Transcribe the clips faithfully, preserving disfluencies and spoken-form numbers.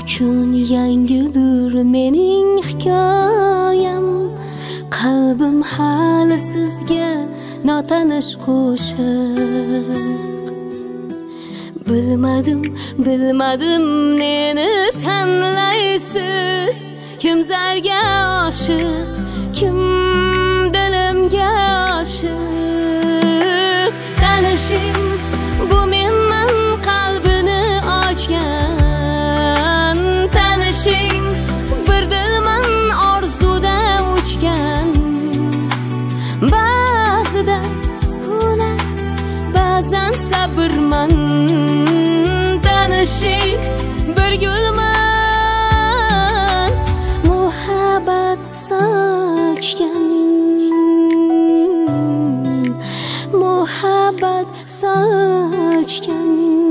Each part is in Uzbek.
uchun yangidir mening hikoyam. Qalbim hali sizga notanish qo'shiq. Bilmadim, bilmadim neni tanlaysiz. Kim zarga oshiq, kim dilimga oshiq. Tanishing, bu menman qalbini ochgan. Tanishing, bir dilman orzuda uchgan. Ba'zida sukunat, ba'zan sabrman. Tanishing, bir gulman, muhabbat sochgan. Muhabbat sochgan.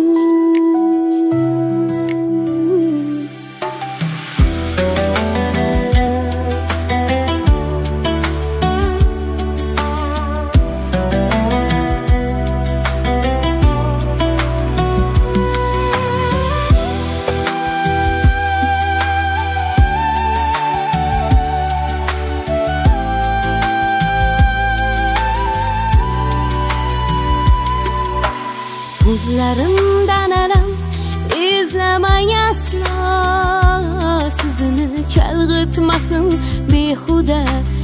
So'zlarimdan alam izlamang aslo. Sizni chalg'itmasin behuda